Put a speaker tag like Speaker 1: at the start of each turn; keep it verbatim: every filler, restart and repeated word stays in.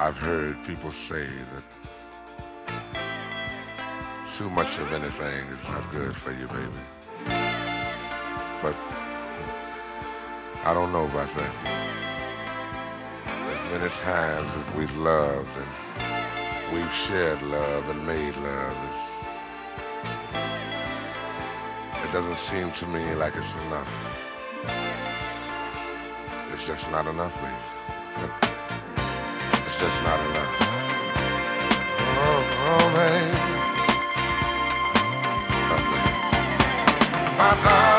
Speaker 1: I've heard people say that too much of anything is not good for you, baby. But I don't know about that. As many times as we've loved and we've shared love and made love, it's, it doesn't seem to me like it's enough. It's just not enough, baby. It's just not enough. Oh, oh baby. Oh, baby. My love.